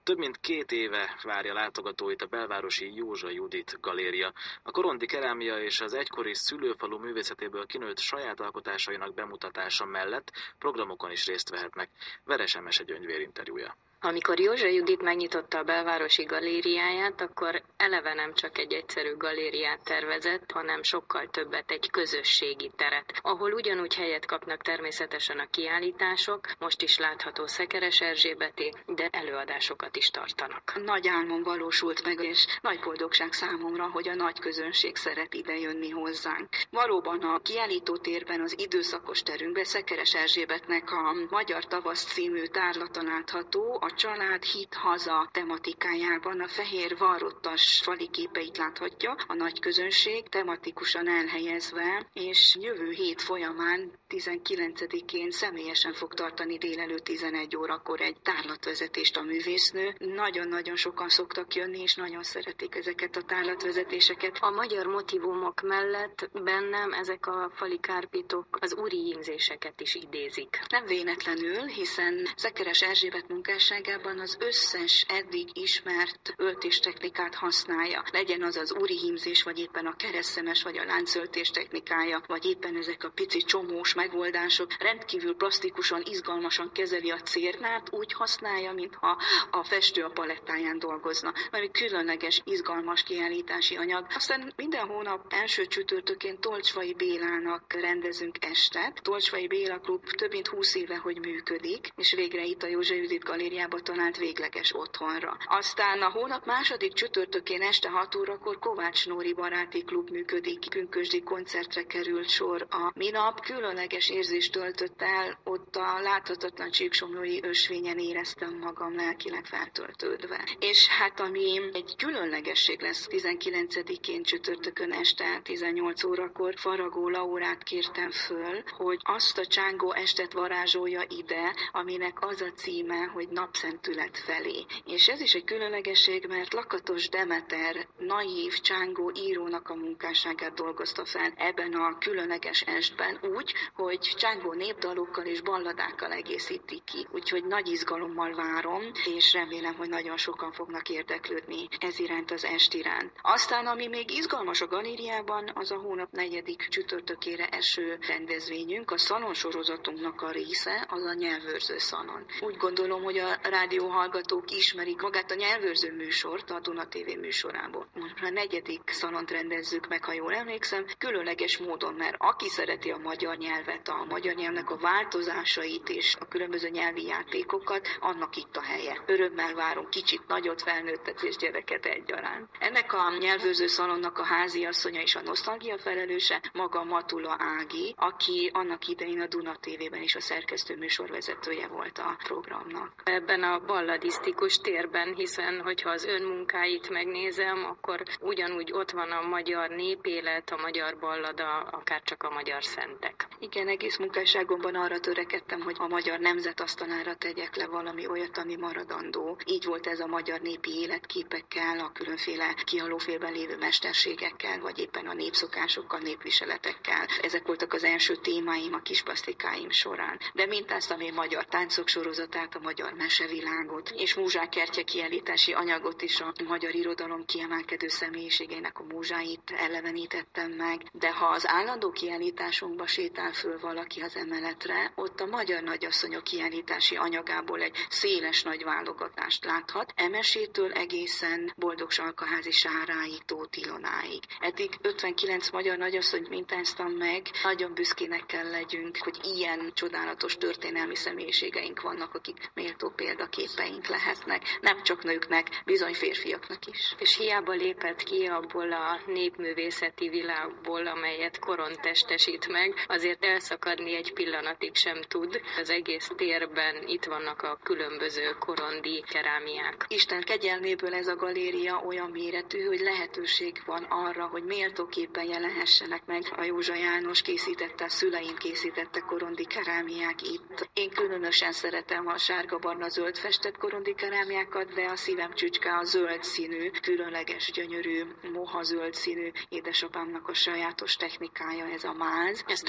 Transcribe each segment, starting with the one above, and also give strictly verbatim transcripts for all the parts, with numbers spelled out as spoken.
Több mint két éve várja látogatóit a belvárosi Józsa Judit galéria. A korondi kerámia és az egykori szülőfalu művészetéből kinőtt saját alkotásainak bemutatása mellett programokon is részt vehetnek. Veres Emese Gyöngyvér interjúja. Amikor Józsa Judit megnyitotta a belvárosi galériáját, akkor eleve nem csak egy egyszerű galériát tervezett, hanem sokkal többet, egy közösségi teret, ahol ugyanúgy helyet kapnak természetesen a kiállítások, most is látható Szekeres Erzsébeté, de előadásokat is tartanak. Nagy álmom valósult meg, és nagy boldogság számomra, hogy a nagy közönség szeret idejönni hozzánk. Valóban a kiállítótérben, az időszakos terünkben Szekeres Erzsébetnek a Magyar Tavasz című tárlata látható, a család hit haza tematikájában a fehér varrottas fali képeit láthatja a nagy közönség, tematikusan elhelyezve, és jövő hét folyamán tizenkilencedikén személyesen fog tartani délelőtt tizenegy órakor egy tárlatvezetést a művésznő. Nagyon-nagyon sokan szoktak jönni, és nagyon szeretik ezeket a tárlatvezetéseket. A magyar motivumok mellett bennem ezek a fali kárpitok az úri hímzéseket is idézik. Nem véletlenül, hiszen Szekeres Erzsébet munkásságában az összes eddig ismert öltéstechnikát használja. Legyen az az úri hímzés, vagy éppen a keresztszemes, vagy a láncöltés technikája, vagy éppen ezek a pici csomós megoldások. Rendkívül plastikusan, izgalmasan kezeli a cérnát, úgy használja, mintha a festő a palettáján dolgozna. Valami különleges, izgalmas kiállítási anyag. Aztán minden hónap első csütörtökén Tolcsvai Bélának rendezünk estet. Tolcsvai Béla Klub több mint húsz éve, hogy működik, és végre itt a Józsa Judit galériába talált végleges otthonra. Aztán a hónap második csütörtökén este hat órakor Kovács Nóri Baráti Klub működik. Pünkösdi koncertre került sor a minap. Különleges érzést töltött el, ott a láthatatlan csíksomlyói ösvényen éreztem magam lelkileg feltöltődve. És hát ami egy különlegesség lesz tizenkilencedikén csütörtökön este tizennyolc órakor, Faragó Laurát kértem föl, hogy azt a csángó estet varázsolja ide, aminek az a címe, hogy Napszentület felé. És ez is egy különlegesség, mert Lakatos Demeter naív csángó írónak a munkásságát dolgozta fel ebben a különleges estben úgy, hogy csángó népdalokkal és balladákkal egészíti ki. Úgyhogy nagy izgalommal várom, és remélem, hogy nagyon sokan fognak érdeklődni ez iránt, az est iránt. Aztán, ami még izgalmas a galériában, az a hónap negyedik csütörtökére eső rendezvényünk, a szalon sorozatunknak a része, az a nyelvőrző szalon. Úgy gondolom, hogy a rádióhallgatók ismerik magát a nyelvőrző műsort a Duna té vé műsorából. A negyedik szalont rendezzük meg, ha jól emlékszem, különleges módon, mert aki szereti a magyar nyelvet, a magyar nyelvnek a változásait és a különböző nyelvi játékokat, annak itt a helye. Örömmel várom kicsit nagyot, felnőttet és gyereket egyaránt. Ennek a nyelvőrző szalonnak a háziasszonya és a nosztalgia felelőse maga Matula Ági, aki annak idején a Duna té vében is a szerkesztő műsorvezetője volt a programnak. Ebben a balladisztikus térben, hiszen hogyha az ön munkáit megnézem, akkor ugyanúgy ott van a magyar népélet, a magyar ballada, akár csak a magyar szentek. Igen, egész munkásságomban arra törekedtem, hogy a magyar nemzet asztalára tegyek le valami olyat, ami maradandó. Így volt ez a magyar népi életképekkel, a különféle kihalófélben lévő mesterségekkel, vagy éppen a népszokásokkal, népviseletekkel. Ezek voltak az első témáim a kisplasztikáim során. De mintáztam én magyar táncok sorozatát, a magyar mesevilágot, és múzsák-kertje kiállítási anyagot is, a magyar irodalom kiemelkedő személyiségének a múzsáit elevenítettem meg. De ha az állandó kiállításunkba sétál föl valaki az emeletre, ott a magyar nagyasszonyok kiállítási anyagából egy széles nagy válogatást láthat, Emesétől egészen Boldog-Salkaházi Sáráig, Tóth Ilonáig. Eddig ötvenkilenc magyar nagyasszonyt mintáztam meg, nagyon büszkének kell legyünk, hogy ilyen csodálatos történelmi személyiségeink vannak, akik méltó példaképeink lehetnek, nem csak nőknek, bizony férfiaknak is. És hiába lépett ki abból a népművészeti világból, amelyet koron testesít meg, azért elszakadni egy pillanatig sem tud. Az egész térben itt vannak a különböző korondi kerámiák. Isten kegyelméből ez a galéria olyan méretű, hogy lehetőség van arra, hogy méltóképpen jelenhessenek meg. A Józsa János készítette, a szüleim készítette korondi kerámiák itt. Én különösen szeretem a sárga-barna zöld festett korondi kerámiákat, de a szívem csücske a zöld színű, különleges, gyönyörű, moha zöld színű édesapámnak a sajátos technikája, ez a máz. Ezt ő talál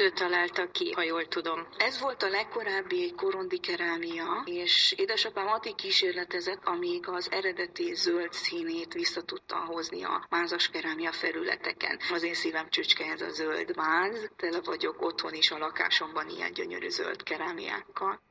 találtak ki, ha jól tudom. Ez volt a legkorábbi korondi kerámia, és édesapám addig kísérletezett, amíg az eredeti zöld színét vissza tudta hozni a mázas kerámia felületeken. Az én szívem csücske ez a zöld máz, tele vagyok otthon is a lakásomban ilyen gyönyörű zöld kerámiákkal.